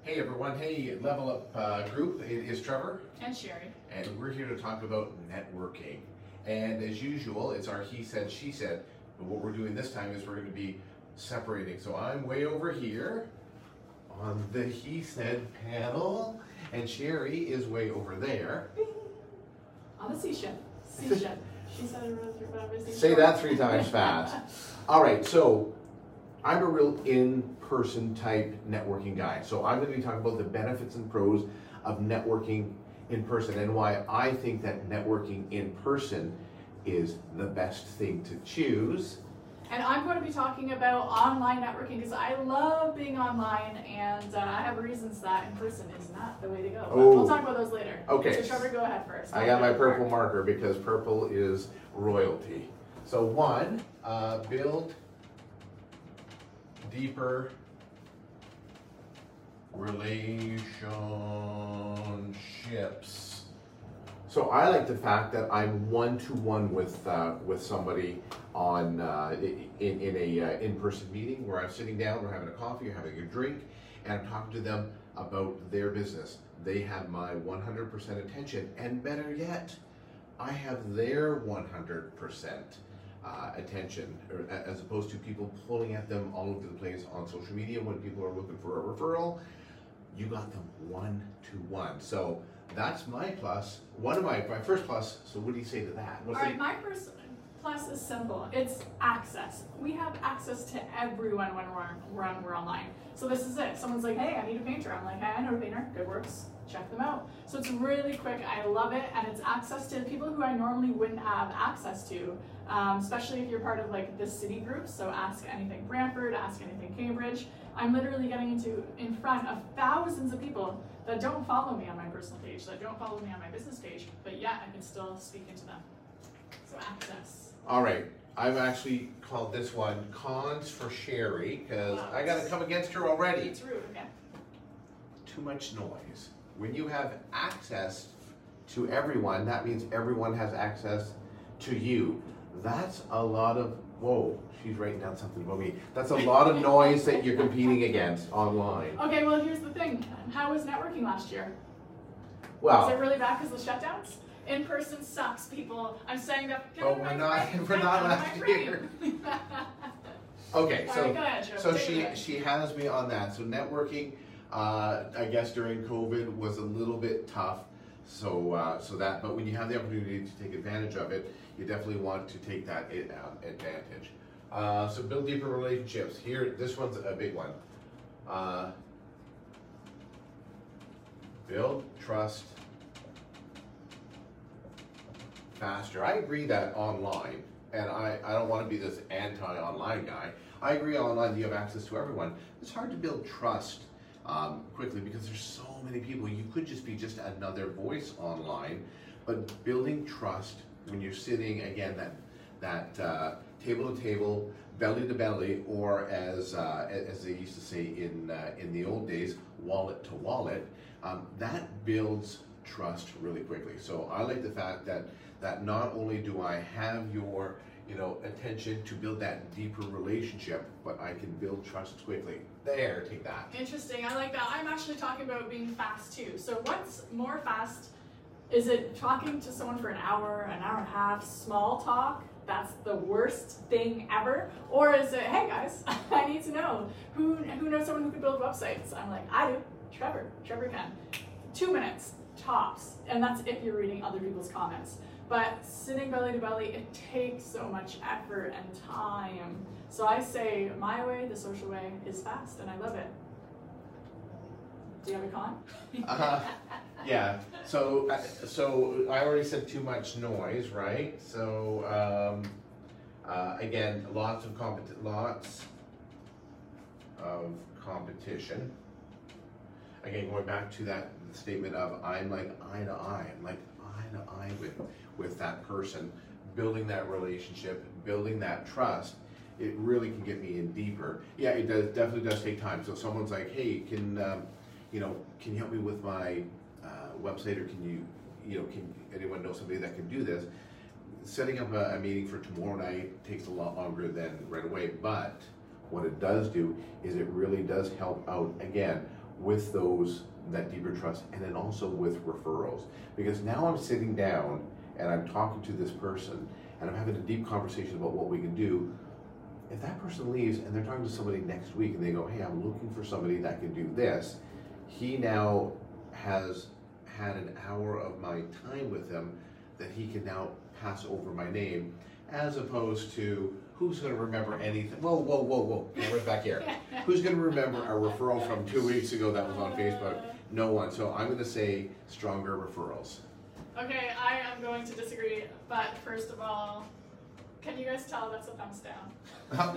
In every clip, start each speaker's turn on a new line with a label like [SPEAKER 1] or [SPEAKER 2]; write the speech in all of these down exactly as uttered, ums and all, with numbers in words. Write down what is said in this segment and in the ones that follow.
[SPEAKER 1] Hey everyone, hey Level Up uh, group, it is Trevor.
[SPEAKER 2] And Sherry.
[SPEAKER 1] And we're here to talk about networking. And as usual, it's our he said, she said. But what we're doing this time is we're going to be separating. So I'm way over here on the he said panel, and Sherry is way over there.
[SPEAKER 2] On the C-shed. C-shed. She said it really through five.
[SPEAKER 1] Say that three times fast. All right, so I'm a real in-person type networking guy. So I'm going to be talking about the benefits and pros of networking in person and why I think that networking in person is the best thing to choose.
[SPEAKER 2] And I'm going to be talking about online networking because I love being online, and uh, I have reasons that in person is not the way to go. But
[SPEAKER 1] Oh.
[SPEAKER 2] we'll talk about those later.
[SPEAKER 1] Okay.
[SPEAKER 2] So Trevor, go ahead first.
[SPEAKER 1] I got my purple marker because purple is royalty. So one, uh, build deeper relationships. So I like the fact that I'm one-to-one with uh, with somebody on uh, in in a uh, in-person meeting where I'm sitting down, we're having a coffee, or having a drink, and I'm talking to them about their business. They have my one hundred percent attention, and better yet, I have their one hundred percent uh, attention, or, as opposed to people pulling at them all over the place on social media when people are looking for a referral. You got them one-to-one. So that's my plus, one of my, my first plus. So what do you say to that? What's
[SPEAKER 2] All right,
[SPEAKER 1] the,
[SPEAKER 2] my first plus is simple. It's access. We have access to everyone when we're, when we're online. So this is it. Someone's like, hey, I need a painter. I'm like, hey, I know a painter. Good works. Check them out. So it's really quick. I love it. And it's access to people who I normally wouldn't have access to, um, especially if you're part of like the city groups. So Ask Anything Brantford, Ask Anything Cambridge. I'm literally getting into in front of thousands of people that don't follow me on my personal page, that don't follow me on my business page, but yet I can still speak into them. So access.
[SPEAKER 1] all right, I've actually called this one cons for Sherry because
[SPEAKER 2] Wow.
[SPEAKER 1] I got to come against her already.
[SPEAKER 2] It's rude, okay?
[SPEAKER 1] Too much noise. When you have access to everyone, that means everyone has access to you. That's a lot of, whoa, she's writing down something about me. That's a lot of noise that you're competing against online.
[SPEAKER 2] Okay, well here's the thing. How was networking last year?
[SPEAKER 1] Well,
[SPEAKER 2] Was it really bad because of the shutdowns? In person sucks, people. I'm saying that.
[SPEAKER 1] Oh, we're not- we're not last year. okay,
[SPEAKER 2] All
[SPEAKER 1] so
[SPEAKER 2] right, go ahead, Joe.
[SPEAKER 1] so
[SPEAKER 2] Take it
[SPEAKER 1] she
[SPEAKER 2] away.
[SPEAKER 1] she has me on that. So networking, uh, I guess during COVID was a little bit tough. So uh, so that, but when you have the opportunity to take advantage of it, you definitely want to take that uh, advantage. Uh, so build deeper relationships. Here, this one's a big one. Uh, build trust faster. I agree that online, and I, I don't want to be this anti-online guy. I agree online you have access to everyone. It's hard to build trust um, quickly because there's so many people. You could just be just another voice online, but building trust when you're sitting, again, that that uh, table to table, belly to belly, or as uh, as they used to say in uh, in the old days, wallet to wallet, um, that builds trust really quickly. So I like the fact that that not only do I have your you know attention to build that deeper relationship, but I can build trust quickly. There, take that.
[SPEAKER 2] Interesting. I like that. I'm actually talking about being fast too. So what's more fast? Is it talking to someone for an hour, an hour and a half, small talk? That's the worst thing ever? Or is it, hey guys, I need to know, who who knows someone who can build websites? I'm like, I do, Trevor, Trevor can. Two minutes, tops, and that's if you're reading other people's comments. But sitting belly to belly, it takes so much effort and time. So I say, my way, the social way, is fast, and I love it. Do you have a con?
[SPEAKER 1] Uh, yeah. So uh, so I already said too much noise, right? So um, uh, again, lots of compet lots of competition. Again, going back to that statement of I'm like eye to eye. I'm like eye to eye with with that person, building that relationship, building that trust. It really can get me in deeper. Yeah, it does definitely does take time. So someone's like, hey, can um, you know, can you help me with my uh, website, or can you, you know, can anyone know somebody that can do this? Setting up a, a meeting for tomorrow night takes a lot longer than right away, but what it does do is it really does help out, again, with those, that deeper trust, and then also with referrals. Because now I'm sitting down and I'm talking to this person and I'm having a deep conversation about what we can do. If that person leaves and they're talking to somebody next week and they go, hey, I'm looking for somebody that can do this, he now has had an hour of my time with him that he can now pass over my name, as opposed to who's going to remember anything? Whoa, whoa, whoa, whoa, camera's back here. Who's going to remember a referral from two weeks ago that was on Facebook? No one. So I'm going to say stronger referrals.
[SPEAKER 2] Okay, I am going to disagree, but first of all, can you guys tell that's a thumbs down?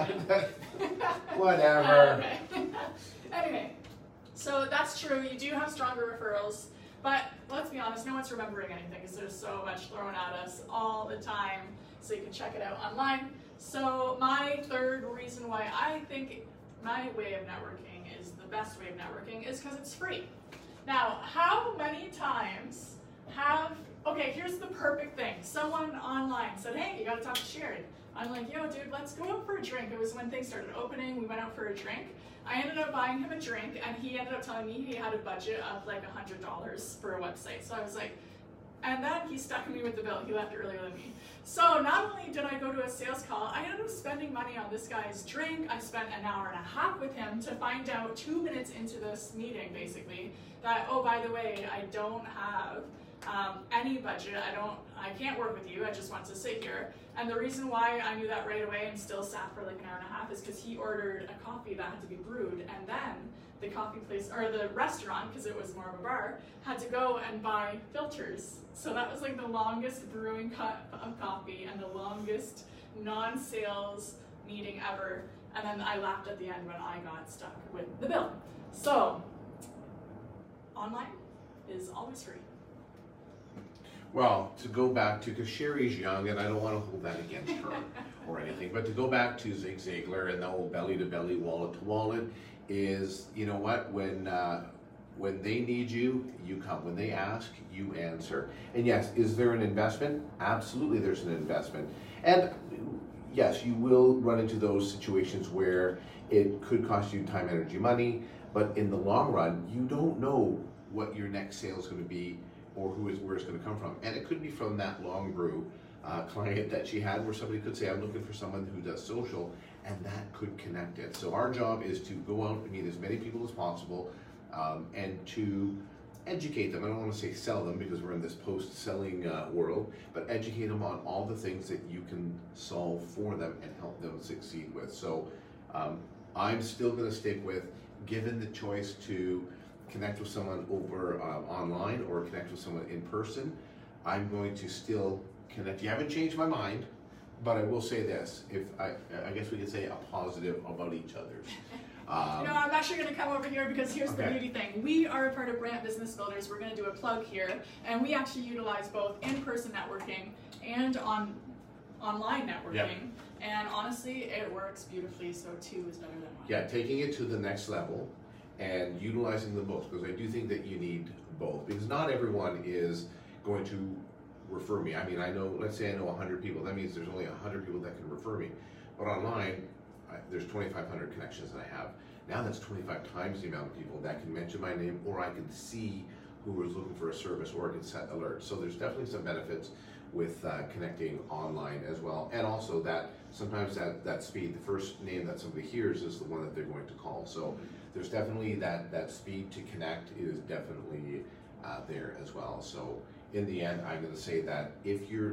[SPEAKER 1] Whatever.
[SPEAKER 2] Okay. Anyway, so that's true. You do have stronger referrals, but let's be honest, no one's remembering anything because there's so much thrown at us all the time. So you can check it out online. So my third reason why I think my way of networking is the best way of networking is because it's free. Now, how many times have, okay, here's the perfect thing. Someone online said, hey, you gotta talk to Sherry. I'm like, yo, dude, let's go out for a drink. It was when things started opening. We went out for a drink. I ended up buying him a drink, and he ended up telling me he had a budget of like one hundred dollars for a website. So I was like, and then he stuck me with the bill. He left earlier than me. So not only did I go to a sales call, I ended up spending money on this guy's drink. I spent an hour and a half with him to find out two minutes into this meeting, basically, that, oh, by the way, I don't have um, any budget. I don't, I can't work with you. I just want to sit here. And the reason why I knew that right away and still sat for like an hour and a half is because he ordered a coffee that had to be brewed, and then the coffee place, or the restaurant, because it was more of a bar, had to go and buy filters. So that was like the longest brewing cup of coffee and the longest non-sales meeting ever. And then I laughed at the end when I got stuck with the bill. So, online is always free.
[SPEAKER 1] Well, to go back to, because Sherry's young and I don't want to hold that against her or anything, but to go back to Zig Ziglar and the whole belly to belly, wallet to wallet, is, you know what, when uh, when they need you, you come. When they ask, you answer. And yes, is there an investment? Absolutely there's an investment. And yes, you will run into those situations where it could cost you time, energy, money, but in the long run, you don't know what your next sale is going to be or who is where it's going to come from. And it could be from that long brew uh, client that she had, where somebody could say, I'm looking for someone who does social, and that could connect it. So our job is to go out and meet as many people as possible, um, and to educate them. I don't want to say sell them because we're in this post-selling uh, world, but educate them on all the things that you can solve for them and help them succeed with. So um, I'm still going to stick with, given the choice to connect with someone over uh, online or connect with someone in person, I'm going to still connect. You haven't changed my mind, but I will say this, if I, I guess we could say a positive about each other's. Um,
[SPEAKER 2] you know, I'm actually going to come over here because here's
[SPEAKER 1] okay.
[SPEAKER 2] the beauty thing. We are a part of Brant Business Builders. We're going to do a plug here, and we actually utilize both in-person networking and on online networking. Yep. And honestly, it works beautifully, so two is better than one.
[SPEAKER 1] Yeah, taking it to the next level and utilizing them both, because I do think that you need both, because not everyone is going to refer me. I mean, I know, let's say I know one hundred people, that means there's only one hundred people that can refer me. But online, I, there's twenty-five hundred connections that I have. Now that's twenty-five times the amount of people that can mention my name, or I can see who is looking for a service, or I can set alerts. So there's definitely some benefits with uh, connecting online as well. And also that sometimes that, that speed, the first name that somebody hears is the one that they're going to call. So there's definitely that, that speed to connect is definitely uh, there as well. So in the end, I'm going to say that if you're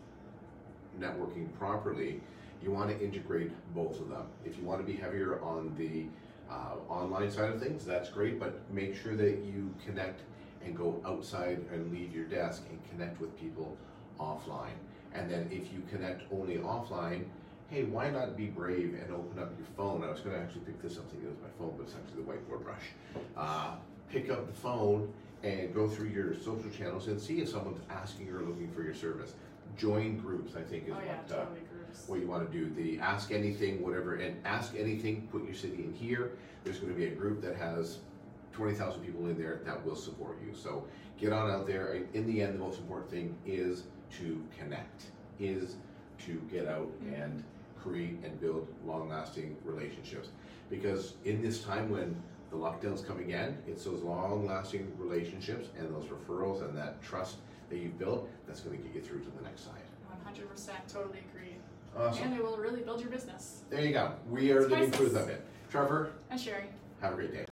[SPEAKER 1] networking properly, you want to integrate both of them. If you want to be heavier on the uh, online side of things, that's great, but make sure that you connect and go outside and leave your desk and connect with people offline. And then if you connect only offline, hey, why not be brave and open up your phone? I was going to actually pick this up to use my phone, but it's actually the whiteboard brush. Uh, pick up the phone and go through your social channels and see if someone's asking or looking for your service. Join groups, I think, is
[SPEAKER 2] oh, yeah,
[SPEAKER 1] what,
[SPEAKER 2] totally
[SPEAKER 1] uh,
[SPEAKER 2] groups.
[SPEAKER 1] what you want to do. The ask anything, whatever, and ask anything, put your city in here. There's going to be a group that has twenty thousand people in there that will support you. So get on out there. In the end, the most important thing is to connect, is to get out mm-hmm. and create and build long-lasting relationships. Because in this time when the lockdown's coming in. It's those long-lasting relationships and those referrals and that trust that you've built that's going to get you through to the next side.
[SPEAKER 2] one hundred percent, totally agree.
[SPEAKER 1] Awesome.
[SPEAKER 2] And it will really build your business.
[SPEAKER 1] There you go. We are
[SPEAKER 2] It's
[SPEAKER 1] living
[SPEAKER 2] priceless.
[SPEAKER 1] proof of it. Trevor,
[SPEAKER 2] And Sherry.
[SPEAKER 1] have a great day.